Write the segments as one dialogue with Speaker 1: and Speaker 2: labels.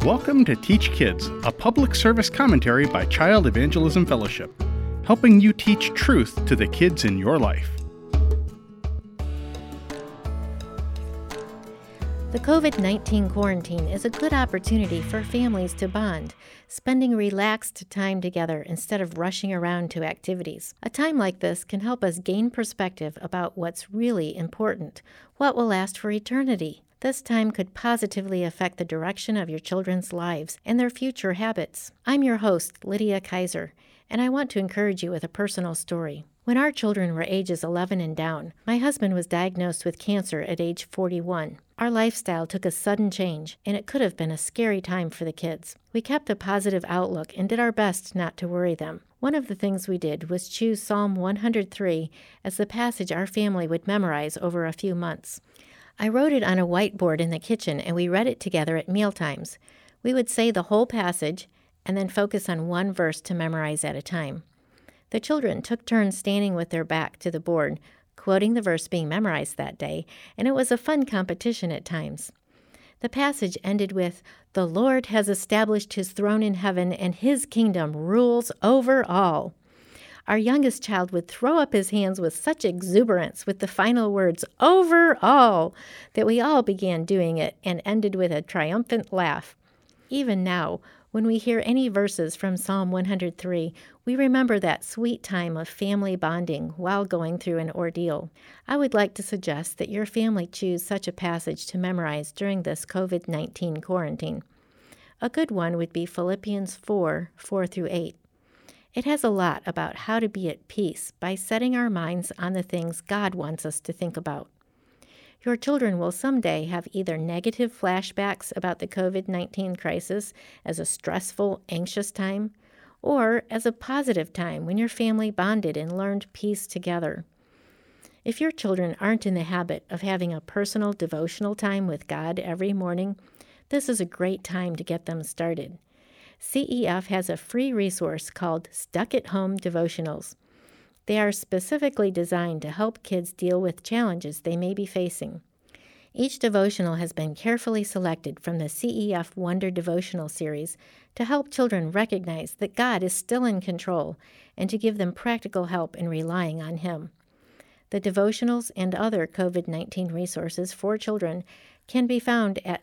Speaker 1: Welcome to Teach Kids, a public service commentary by Child Evangelism Fellowship, helping you teach truth to the kids in your life.
Speaker 2: The COVID-19 quarantine is a good opportunity for families to bond, spending relaxed time together instead of rushing around to activities. A time like this can help us gain perspective about what's really important, what will last for eternity. This time could positively affect the direction of your children's lives and their future habits. I'm your host, Lydia Kaiser, and I want to encourage you with a personal story. When our children were ages 11 and down, my husband was diagnosed with cancer at age 41. Our lifestyle took a sudden change, and it could have been a scary time for the kids. We kept a positive outlook and did our best not to worry them. One of the things we did was choose Psalm 103 as the passage our family would memorize over a few months. I wrote it on a whiteboard in the kitchen, and we read it together at mealtimes. We would say the whole passage and then focus on one verse to memorize at a time. The children took turns standing with their back to the board, quoting the verse being memorized that day, and it was a fun competition at times. The passage ended with, "The Lord has established his throne in heaven, and his kingdom rules over all." Our youngest child would throw up his hands with such exuberance with the final words, "over all," that we all began doing it and ended with a triumphant laugh. Even now, when we hear any verses from Psalm 103, we remember that sweet time of family bonding while going through an ordeal. I would like to suggest that your family choose such a passage to memorize during this COVID-19 quarantine. A good one would be Philippians 4:4-8. It has a lot about how to be at peace by setting our minds on the things God wants us to think about. Your children will someday have either negative flashbacks about the COVID-19 crisis as a stressful, anxious time, or as a positive time when your family bonded and learned peace together. If your children aren't in the habit of having a personal devotional time with God every morning, this is a great time to get them started. CEF has a free resource called Stuck at Home Devotionals. They are specifically designed to help kids deal with challenges they may be facing. Each devotional has been carefully selected from the CEF Wonder Devotional series to help children recognize that God is still in control and to give them practical help in relying on Him. The devotionals and other COVID-19 resources for children can be found at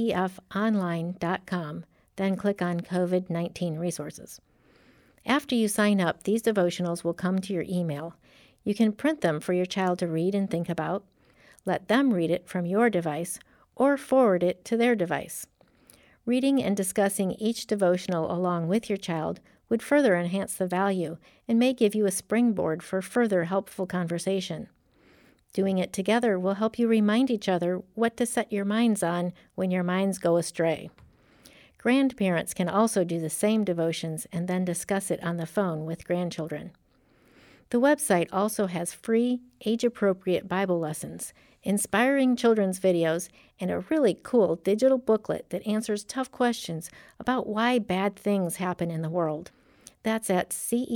Speaker 2: cefonline.com. Then click on COVID-19 resources. After you sign up, these devotionals will come to your email. You can print them for your child to read and think about, let them read it from your device, or forward it to their device. Reading and discussing each devotional along with your child would further enhance the value and may give you a springboard for further helpful conversation. Doing it together will help you remind each other what to set your minds on when your minds go astray. Grandparents can also do the same devotions and then discuss it on the phone with grandchildren. The website also has free, age-appropriate Bible lessons, inspiring children's videos, and a really cool digital booklet that answers tough questions about why bad things happen in the world. That's at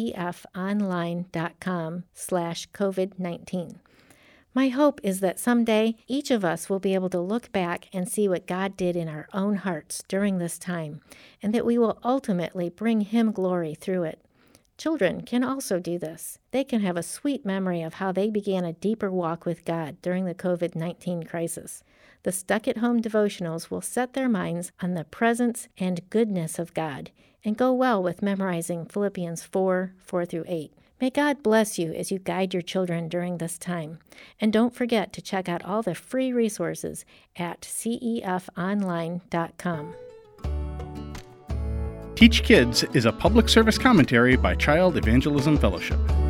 Speaker 2: cefonline.com/COVID-19. My hope is that someday each of us will be able to look back and see what God did in our own hearts during this time, and that we will ultimately bring Him glory through it. Children can also do this. They can have a sweet memory of how they began a deeper walk with God during the COVID-19 crisis. The Stuck at Home devotionals will set their minds on the presence and goodness of God and go well with memorizing Philippians 4:4-8. May God bless you as you guide your children during this time. And don't forget to check out all the free resources at cefonline.com.
Speaker 1: Teach Kids is a public service commentary by Child Evangelism Fellowship.